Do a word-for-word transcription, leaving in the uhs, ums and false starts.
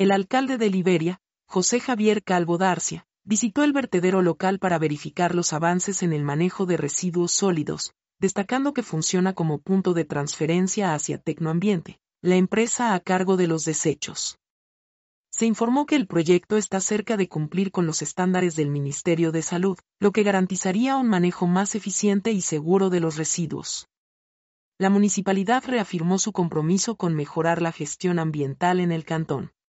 El alcalde de Liberia, José Javier Calvo Darcia, visitó el vertedero local para verificar los avances en el manejo de residuos sólidos, destacando que funciona como punto de transferencia hacia Tecnoambiente, la empresa a cargo de los desechos. Se informó que el proyecto está cerca de cumplir con los estándares del Ministerio de Salud, lo que garantizaría un manejo más eficiente y seguro de los residuos. La municipalidad reafirmó su compromiso con mejorar la gestión ambiental en el cantón.